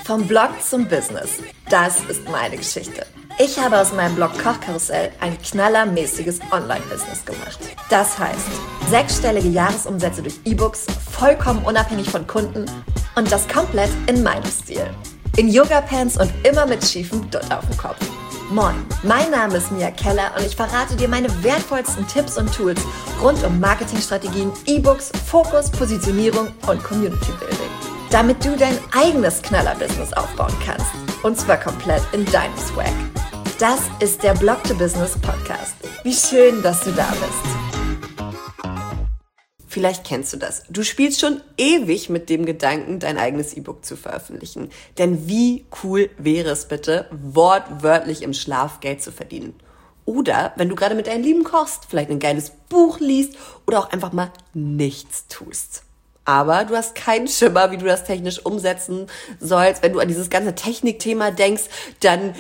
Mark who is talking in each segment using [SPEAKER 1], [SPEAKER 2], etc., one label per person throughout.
[SPEAKER 1] Vom Blog zum Business. Das ist meine Geschichte. Ich habe aus meinem Blog Kochkarussell ein knallermäßiges Online-Business gemacht. Das heißt, 6-stellige Jahresumsätze durch E-Books, vollkommen unabhängig von Kunden und das komplett in meinem Stil. In Yoga-Pants und immer mit schiefem Dutt auf dem Kopf. Moin, mein Name ist Mia Keller und ich verrate dir meine wertvollsten Tipps und Tools rund um Marketingstrategien, E-Books, Fokus, Positionierung und Community Building. Damit du dein eigenes Knaller-Business aufbauen kannst. Und zwar komplett in deinem Swag. Das ist der Blog to Business Podcast. Wie schön, dass du da bist.
[SPEAKER 2] Vielleicht kennst du das. Du spielst schon ewig mit dem Gedanken, dein eigenes E-Book zu veröffentlichen. Denn wie cool wäre es bitte, wortwörtlich im Schlaf Geld zu verdienen? Oder wenn du gerade mit deinen Lieben kochst, vielleicht ein geiles Buch liest oder auch einfach mal nichts tust. Aber du hast keinen Schimmer, wie du das technisch umsetzen sollst. Wenn du an dieses ganze Technikthema denkst, dann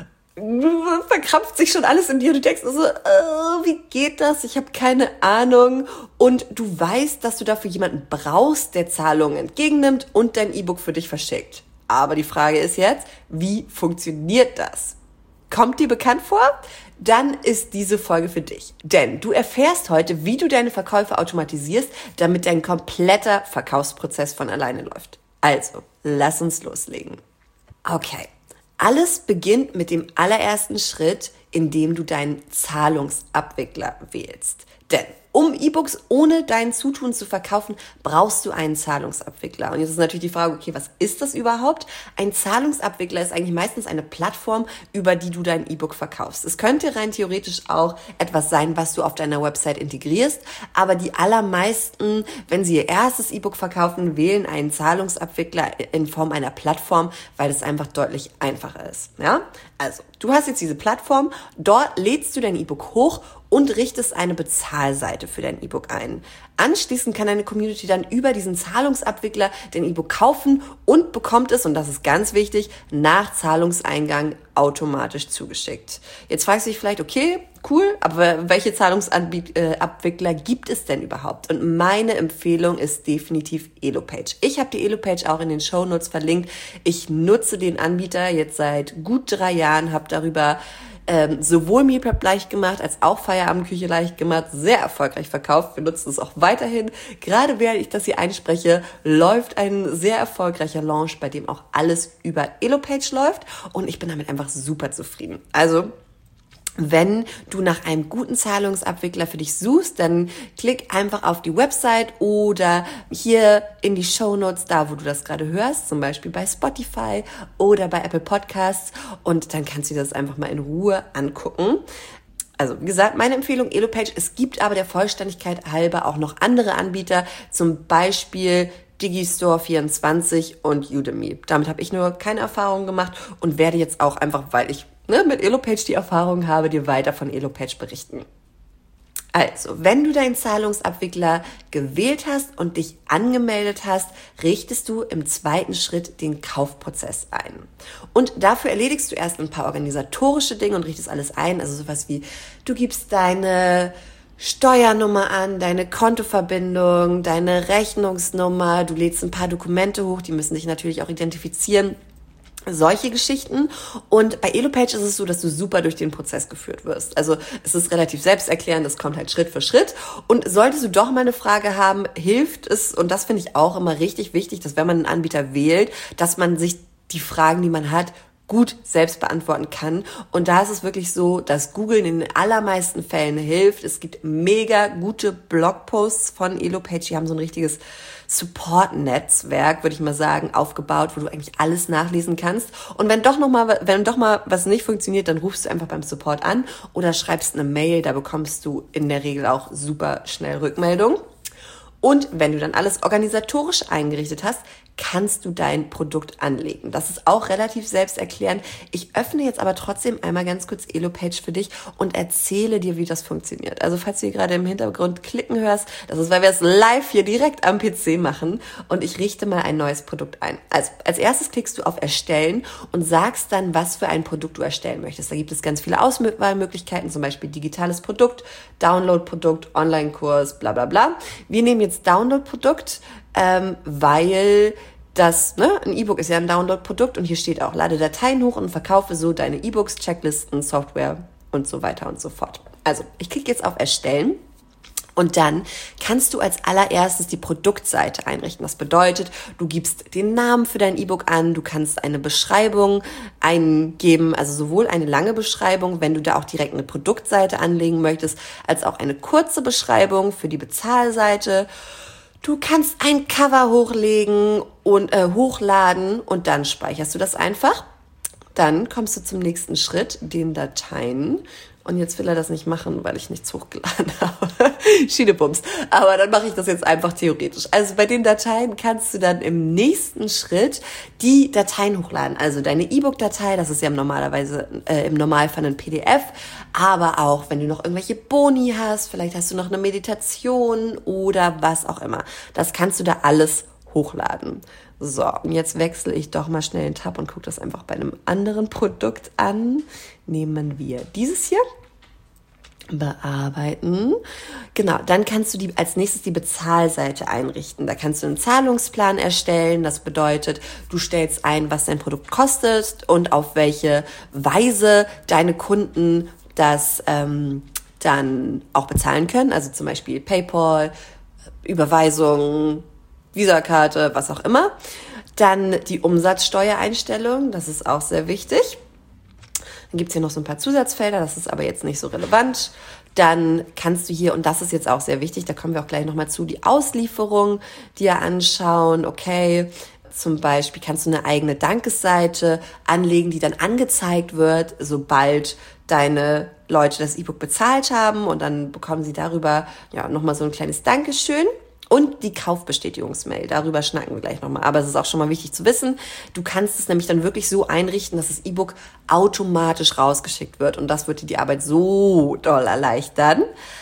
[SPEAKER 2] verkrampft sich schon alles in dir. Du denkst so, wie geht das? Ich habe keine Ahnung. Und du weißt, dass du dafür jemanden brauchst, der Zahlungen entgegennimmt und dein E-Book für dich verschickt. Aber die Frage ist jetzt, wie funktioniert das? Kommt dir bekannt vor? Dann ist diese Folge für dich. Denn du erfährst heute, wie du deine Verkäufe automatisierst, damit dein kompletter Verkaufsprozess von alleine läuft. Also, lass uns loslegen. Okay, alles beginnt mit dem allerersten Schritt, indem du deinen Zahlungsabwickler wählst. Denn um E-Books ohne dein Zutun zu verkaufen, brauchst du einen Zahlungsabwickler. Und jetzt ist natürlich die Frage, okay, was ist das überhaupt? Ein Zahlungsabwickler ist eigentlich meistens eine Plattform, über die du dein E-Book verkaufst. Es könnte rein theoretisch auch etwas sein, was du auf deiner Website integrierst, aber die allermeisten, wenn sie ihr erstes E-Book verkaufen, wählen einen Zahlungsabwickler in Form einer Plattform, weil es einfach deutlich einfacher ist. Ja? Also, du hast jetzt diese Plattform, dort lädst du dein E-Book hoch und richtest eine Bezahlseite für dein E-Book ein. Anschließend kann deine Community dann über diesen Zahlungsabwickler dein E-Book kaufen und bekommt es, und das ist ganz wichtig, nach Zahlungseingang automatisch zugeschickt. Jetzt fragst du dich vielleicht, okay, cool, aber welche Zahlungsabwickler gibt es denn überhaupt? Und meine Empfehlung ist definitiv Elopage. Ich habe die Elopage auch in den Shownotes verlinkt. Ich nutze den Anbieter jetzt seit gut 3 Jahren, habe darüber sowohl Meal Prep leicht gemacht, als auch Feierabendküche leicht gemacht, sehr erfolgreich verkauft. Wir nutzen es auch weiterhin. Gerade während ich das hier einspreche, läuft ein sehr erfolgreicher Launch, bei dem auch alles über Elopage läuft und ich bin damit einfach super zufrieden. Also, wenn du nach einem guten Zahlungsabwickler für dich suchst, dann klick einfach auf die Website oder hier in die Shownotes, da wo du das gerade hörst, zum Beispiel bei Spotify oder bei Apple Podcasts, und dann kannst du dir das einfach mal in Ruhe angucken. Also wie gesagt, meine Empfehlung Elopage. Es gibt aber der Vollständigkeit halber auch noch andere Anbieter, zum Beispiel Digistore24 und Udemy. Damit habe ich nur keine Erfahrung gemacht und werde jetzt auch einfach, weil ich mit Elopage die Erfahrung habe, dir weiter von Elopage berichten. Also, wenn du deinen Zahlungsabwickler gewählt hast und dich angemeldet hast, richtest du im zweiten Schritt den Kaufprozess ein. Und dafür erledigst du erst ein paar organisatorische Dinge und richtest alles ein, also sowas wie, du gibst deine Steuernummer an, deine Kontoverbindung, deine Rechnungsnummer, du lädst ein paar Dokumente hoch, die müssen dich natürlich auch identifizieren. Solche Geschichten. Und bei Elopage ist es so, dass du super durch den Prozess geführt wirst. Also es ist relativ selbsterklärend, das kommt halt Schritt für Schritt. Und solltest du doch mal eine Frage haben, hilft es, und das finde ich auch immer richtig wichtig, dass wenn man einen Anbieter wählt, dass man sich die Fragen, die man hat, gut selbst beantworten kann. Und da ist es wirklich so, dass Google in den allermeisten Fällen hilft. Es gibt mega gute Blogposts von Elopage, die haben so ein richtiges Support-Netzwerk, würde ich mal sagen, aufgebaut, wo du eigentlich alles nachlesen kannst. Und wenn doch mal was nicht funktioniert, dann rufst du einfach beim Support an oder schreibst eine Mail, da bekommst du in der Regel auch super schnell Rückmeldung. Und wenn du dann alles organisatorisch eingerichtet hast, kannst du dein Produkt anlegen. Das ist auch relativ selbsterklärend. Ich öffne jetzt aber trotzdem einmal ganz kurz Elopage für dich und erzähle dir, wie das funktioniert. Also falls du hier gerade im Hintergrund klicken hörst, das ist, weil wir es live hier direkt am PC machen und ich richte mal ein neues Produkt ein. Also als erstes klickst du auf Erstellen und sagst dann, was für ein Produkt du erstellen möchtest. Da gibt es ganz viele Auswahlmöglichkeiten, zum Beispiel digitales Produkt, Download-Produkt, Online-Kurs, bla bla bla. Wir nehmen jetzt Download-Produkt, weil ein E-Book ist ja ein Download-Produkt und hier steht auch, lade Dateien hoch und verkaufe so deine E-Books, Checklisten, Software und so weiter und so fort. Also, ich klicke jetzt auf Erstellen. Und dann kannst du als allererstes die Produktseite einrichten. Das bedeutet, du gibst den Namen für dein E-Book an, du kannst eine Beschreibung eingeben, also sowohl eine lange Beschreibung, wenn du da auch direkt eine Produktseite anlegen möchtest, als auch eine kurze Beschreibung für die Bezahlseite. Du kannst ein Cover hochladen und dann speicherst du das einfach. Dann kommst du zum nächsten Schritt, den Dateien. Und jetzt will er das nicht machen, weil ich nichts hochgeladen habe. Schiedebums. Aber dann mache ich das jetzt einfach theoretisch. Also bei den Dateien kannst du dann im nächsten Schritt die Dateien hochladen. Also deine E-Book-Datei, das ist ja im Normalfall ein PDF. Aber auch, wenn du noch irgendwelche Boni hast, vielleicht hast du noch eine Meditation oder was auch immer. Das kannst du da alles hochladen. So, und jetzt wechsle ich doch mal schnell den Tab und gucke das einfach bei einem anderen Produkt an. Nehmen wir dieses hier. Bearbeiten. Genau, dann kannst du als nächstes die Bezahlseite einrichten. Da kannst du einen Zahlungsplan erstellen. Das bedeutet, du stellst ein, was dein Produkt kostet und auf welche Weise deine Kunden das dann auch bezahlen können. Also zum Beispiel PayPal, Überweisung, Visakarte, was auch immer. Dann die Umsatzsteuereinstellung, das ist auch sehr wichtig. Dann gibt's hier noch so ein paar Zusatzfelder, das ist aber jetzt nicht so relevant. Dann kannst du hier, und das ist jetzt auch sehr wichtig, da kommen wir auch gleich nochmal zu, die Auslieferung dir anschauen. Okay, zum Beispiel kannst du eine eigene Dankesseite anlegen, die dann angezeigt wird, sobald deine Leute das E-Book bezahlt haben, und dann bekommen sie darüber ja nochmal so ein kleines Dankeschön. Und die Kaufbestätigungsmail, darüber schnacken wir gleich nochmal. Aber es ist auch schon mal wichtig zu wissen, du kannst es nämlich dann wirklich so einrichten, dass das E-Book automatisch rausgeschickt wird. Und das wird dir die Arbeit so doll erleichtern.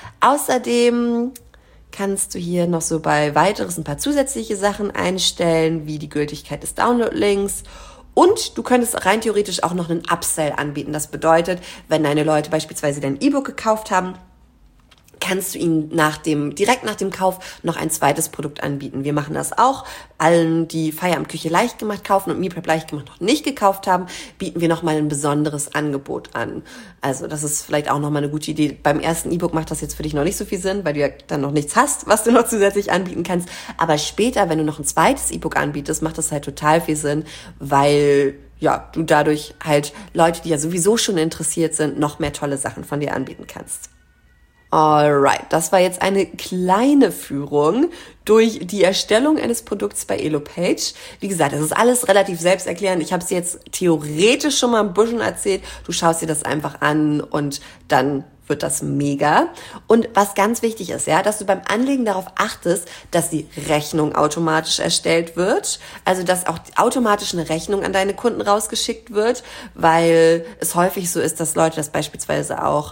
[SPEAKER 2] Außerdem kannst du hier noch so bei weiteres ein paar zusätzliche Sachen einstellen, wie die Gültigkeit des Download-Links. Und du könntest rein theoretisch auch noch einen Upsell anbieten. Das bedeutet, wenn deine Leute beispielsweise dein E-Book gekauft haben, kannst du ihnen direkt nach dem Kauf noch ein zweites Produkt anbieten. Wir machen das auch. Allen, die Feierabendküche leicht gemacht kaufen und MealPrep leicht gemacht noch nicht gekauft haben, bieten wir nochmal ein besonderes Angebot an. Also das ist vielleicht auch nochmal eine gute Idee. Beim ersten E-Book macht das jetzt für dich noch nicht so viel Sinn, weil du ja dann noch nichts hast, was du noch zusätzlich anbieten kannst. Aber später, wenn du noch ein zweites E-Book anbietest, macht das halt total viel Sinn, weil ja, du dadurch halt Leute, die ja sowieso schon interessiert sind, noch mehr tolle Sachen von dir anbieten kannst. Alright, das war jetzt eine kleine Führung durch die Erstellung eines Produkts bei Elopage. Wie gesagt, das ist alles relativ selbsterklärend. Ich habe es jetzt theoretisch schon mal ein bisschen erzählt. Du schaust dir das einfach an und dann wird das mega. Und was ganz wichtig ist, ja, dass du beim Anlegen darauf achtest, dass die Rechnung automatisch erstellt wird. Also, dass auch automatisch eine Rechnung an deine Kunden rausgeschickt wird, weil es häufig so ist, dass Leute das beispielsweise auch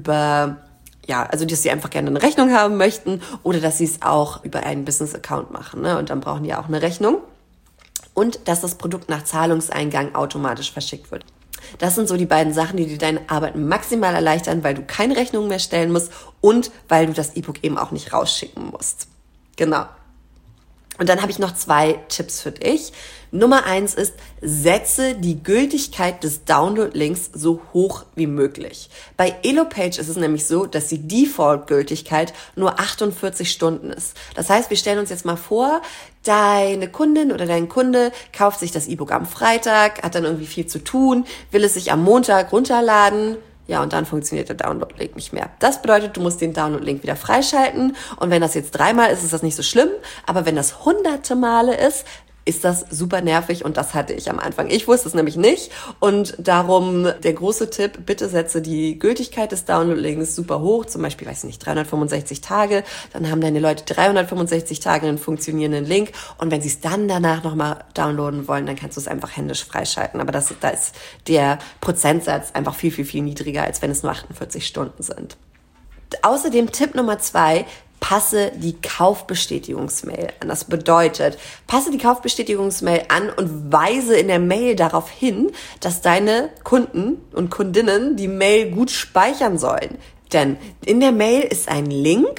[SPEAKER 2] dass sie einfach gerne eine Rechnung haben möchten oder dass sie es auch über einen Business-Account machen, ne? Und dann brauchen die auch eine Rechnung. Und dass das Produkt nach Zahlungseingang automatisch verschickt wird. Das sind so die beiden Sachen, die dir deine Arbeit maximal erleichtern, weil du keine Rechnung mehr stellen musst und weil du das E-Book eben auch nicht rausschicken musst. Genau. Und dann habe ich noch 2 Tipps für dich. Nummer 1 ist, setze die Gültigkeit des Download-Links so hoch wie möglich. Bei Elopage ist es nämlich so, dass die Default-Gültigkeit nur 48 Stunden ist. Das heißt, wir stellen uns jetzt mal vor, deine Kundin oder dein Kunde kauft sich das E-Book am Freitag, hat dann irgendwie viel zu tun, will es sich am Montag runterladen. Ja, und dann funktioniert der Download-Link nicht mehr. Das bedeutet, du musst den Download-Link wieder freischalten. Und wenn das jetzt 3-mal ist, ist das nicht so schlimm. Aber wenn das 100. Male ist das super nervig, und das hatte ich am Anfang. Ich wusste es nämlich nicht, und darum der große Tipp, bitte setze die Gültigkeit des Download-Links super hoch, zum Beispiel, 365 Tage, dann haben deine Leute 365 Tage einen funktionierenden Link, und wenn sie es dann danach nochmal downloaden wollen, dann kannst du es einfach händisch freischalten, aber da ist der Prozentsatz einfach viel, viel, viel niedriger, als wenn es nur 48 Stunden sind. Außerdem Tipp Nummer 2, passe die Kaufbestätigungsmail an. Das bedeutet, passe die Kaufbestätigungsmail an und weise in der Mail darauf hin, dass deine Kunden und Kundinnen die Mail gut speichern sollen. Denn in der Mail ist ein Link,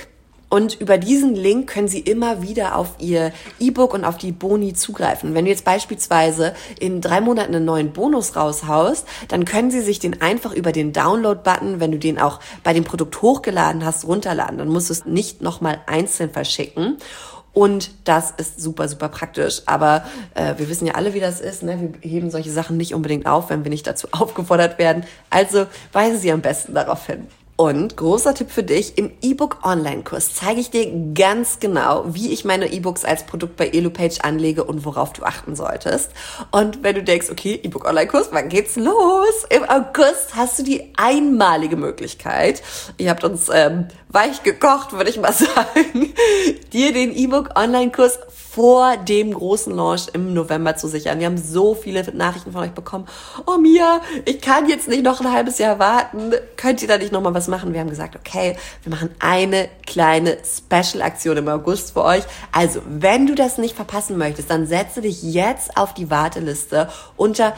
[SPEAKER 2] Und über diesen Link können Sie immer wieder auf Ihr E-Book und auf die Boni zugreifen. Wenn du jetzt beispielsweise in 3 Monaten einen neuen Bonus raushaust, dann können Sie sich den einfach über den Download-Button, wenn du den auch bei dem Produkt hochgeladen hast, runterladen. Dann musst du es nicht nochmal einzeln verschicken. Und das ist super, super praktisch. Aber wir wissen ja alle, wie das ist. Ne? Wir heben solche Sachen nicht unbedingt auf, wenn wir nicht dazu aufgefordert werden. Also weise Sie am besten darauf hin. Und großer Tipp für dich, im E-Book-Online-Kurs zeige ich dir ganz genau, wie ich meine E-Books als Produkt bei Elopage anlege und worauf du achten solltest. Und wenn du denkst, okay, E-Book-Online-Kurs, wann geht's los? Im August hast du die einmalige Möglichkeit, ihr habt uns weich gekocht, würde ich mal sagen, dir den E-Book-Online-Kurs vor dem großen Launch im November zu sichern. Wir haben so viele Nachrichten von euch bekommen. Oh Mia, ich kann jetzt nicht noch ein halbes Jahr warten. Könnt ihr da nicht nochmal was machen? Wir haben gesagt, okay, wir machen eine kleine Special-Aktion im August für euch. Also, wenn du das nicht verpassen möchtest, dann setze dich jetzt auf die Warteliste unter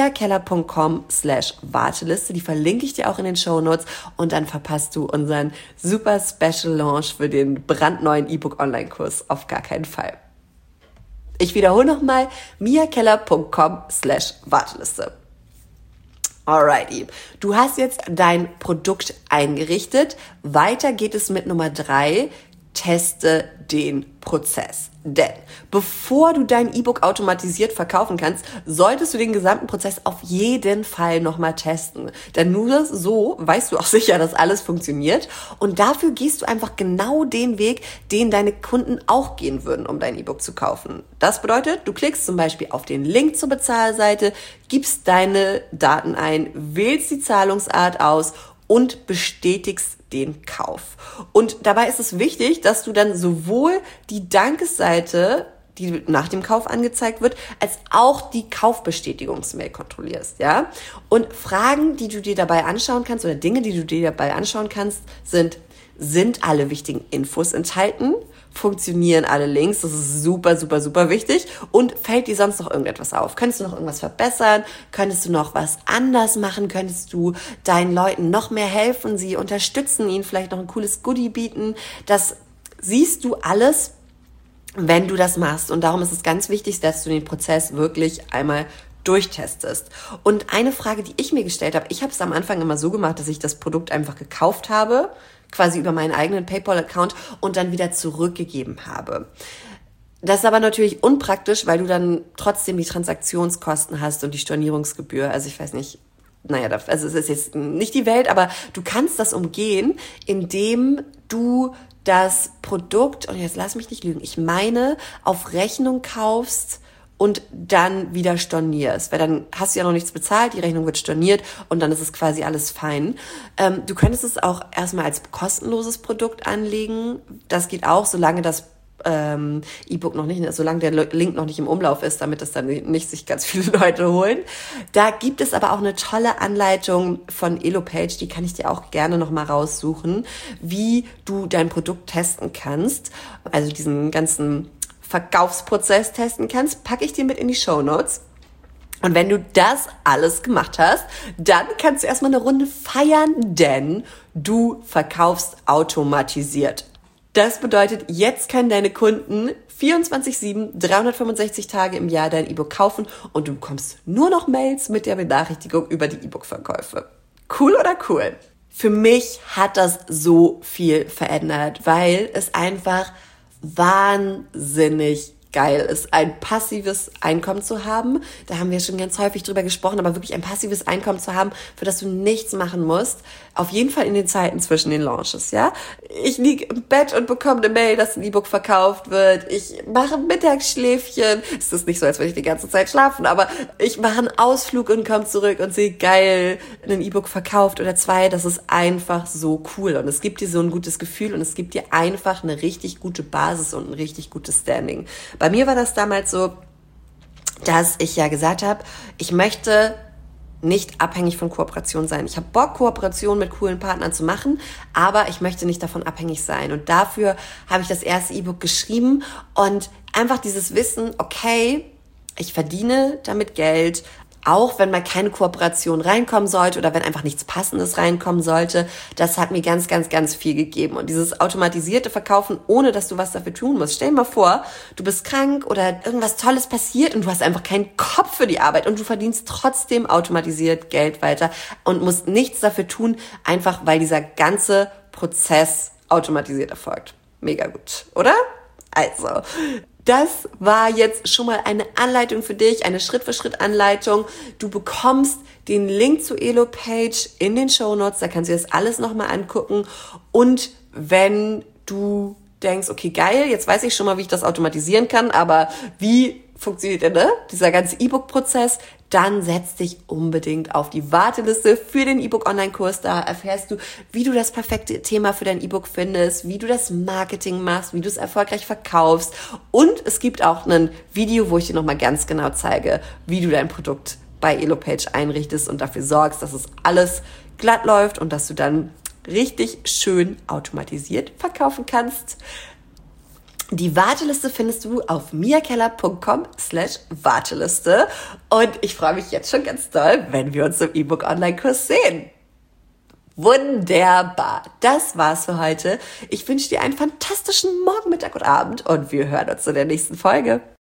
[SPEAKER 2] miakeller.com/Warteliste. Die verlinke ich dir auch in den Shownotes und dann verpasst du unseren super Special Launch für den brandneuen E-Book-Online-Kurs auf gar keinen Fall. Ich wiederhole nochmal, miakeller.com/Warteliste. Alrighty. Du hast jetzt dein Produkt eingerichtet. Weiter geht es mit Nummer 3. Teste den Prozess. Denn bevor du dein E-Book automatisiert verkaufen kannst, solltest du den gesamten Prozess auf jeden Fall nochmal testen. Denn nur so weißt du auch sicher, dass alles funktioniert. Und dafür gehst du einfach genau den Weg, den deine Kunden auch gehen würden, um dein E-Book zu kaufen. Das bedeutet, du klickst zum Beispiel auf den Link zur Bezahlseite, gibst deine Daten ein, wählst die Zahlungsart aus und bestätigst den Kauf. Und dabei ist es wichtig, dass du dann sowohl die Dankesseite, die nach dem Kauf angezeigt wird, als auch die Kaufbestätigungsmail kontrollierst, ja? Und Fragen, die du dir dabei anschauen kannst oder Dinge, die du dir dabei anschauen kannst, sind alle wichtigen Infos enthalten? Funktionieren alle Links? Das ist super, super, super wichtig. Und fällt dir sonst noch irgendetwas auf? Könntest du noch irgendwas verbessern? Könntest du noch was anders machen? Könntest du deinen Leuten noch mehr helfen? Sie unterstützen, ihnen vielleicht noch ein cooles Goodie bieten? Das siehst du alles, wenn du das machst. Und darum ist es ganz wichtig, dass du den Prozess wirklich einmal durchtestest. Und eine Frage, die ich mir gestellt habe, ich habe es am Anfang immer so gemacht, dass ich das Produkt einfach gekauft habe, quasi über meinen eigenen PayPal-Account und dann wieder zurückgegeben habe. Das ist aber natürlich unpraktisch, weil du dann trotzdem die Transaktionskosten hast und die Stornierungsgebühr. Also ich weiß nicht, also es ist jetzt nicht die Welt, aber du kannst das umgehen, indem du das Produkt, und jetzt lass mich nicht lügen, ich meine, auf Rechnung kaufst und dann wieder stornierst, weil dann hast du ja noch nichts bezahlt, die Rechnung wird storniert und dann ist es quasi alles fein. Du könntest es auch erstmal als kostenloses Produkt anlegen. Das geht auch, solange das E-Book noch nicht, solange der Link noch nicht im Umlauf ist, damit das dann nicht sich ganz viele Leute holen. Da gibt es aber auch eine tolle Anleitung von Elopage, die kann ich dir auch gerne nochmal raussuchen, wie du dein Produkt testen kannst, also diesen ganzen Verkaufsprozess testen kannst, packe ich dir mit in die Shownotes. Und wenn du das alles gemacht hast, dann kannst du erstmal eine Runde feiern, denn du verkaufst automatisiert. Das bedeutet, jetzt können deine Kunden 24/7, 365 Tage im Jahr dein E-Book kaufen und du bekommst nur noch Mails mit der Benachrichtigung über die E-Book-Verkäufe. Cool oder cool? Für mich hat das so viel verändert, weil es einfach wahnsinnig geil ist, ein passives Einkommen zu haben. Da haben wir schon ganz häufig drüber gesprochen, aber wirklich ein passives Einkommen zu haben, für das du nichts machen musst. Auf jeden Fall in den Zeiten zwischen den Launches, ja. Ich liege im Bett und bekomme eine Mail, dass ein E-Book verkauft wird. Ich mache ein Mittagsschläfchen. Es ist nicht so, als würde ich die ganze Zeit schlafen, aber ich mache einen Ausflug und komme zurück und sehe, geil, ein E-Book verkauft oder 2. Das ist einfach so cool. Und es gibt dir so ein gutes Gefühl und es gibt dir einfach eine richtig gute Basis und ein richtig gutes Standing. Bei mir war das damals so, dass ich ja gesagt habe, ich möchte nicht abhängig von Kooperation sein. Ich habe Bock, Kooperation mit coolen Partnern zu machen, aber ich möchte nicht davon abhängig sein. Und dafür habe ich das erste E-Book geschrieben und einfach dieses Wissen, okay, ich verdiene damit Geld, auch wenn mal keine Kooperation reinkommen sollte oder wenn einfach nichts Passendes reinkommen sollte, das hat mir ganz, ganz, ganz viel gegeben. Und dieses automatisierte Verkaufen, ohne dass du was dafür tun musst. Stell dir mal vor, du bist krank oder irgendwas Tolles passiert und du hast einfach keinen Kopf für die Arbeit und du verdienst trotzdem automatisiert Geld weiter und musst nichts dafür tun, einfach weil dieser ganze Prozess automatisiert erfolgt. Mega gut, oder? Also, das war jetzt schon mal eine Anleitung für dich, eine Schritt-für-Schritt-Anleitung. Du bekommst den Link zu Elopage in den Shownotes, da kannst du dir das alles nochmal angucken. Und wenn du denkst, okay, geil, jetzt weiß ich schon mal, wie ich das automatisieren kann, aber wie funktioniert denn dieser ganze E-Book-Prozess? Dann setz dich unbedingt auf die Warteliste für den E-Book-Online-Kurs. Da erfährst du, wie du das perfekte Thema für dein E-Book findest, wie du das Marketing machst, wie du es erfolgreich verkaufst. Und es gibt auch ein Video, wo ich dir nochmal ganz genau zeige, wie du dein Produkt bei Elopage einrichtest und dafür sorgst, dass es alles glatt läuft und dass du dann richtig schön automatisiert verkaufen kannst. Die Warteliste findest du auf miakeller.com/Warteliste und ich freue mich jetzt schon ganz doll, wenn wir uns im E-Book-Online-Kurs sehen. Wunderbar, das war's für heute. Ich wünsche dir einen fantastischen Morgen, Mittag und Abend und wir hören uns in der nächsten Folge.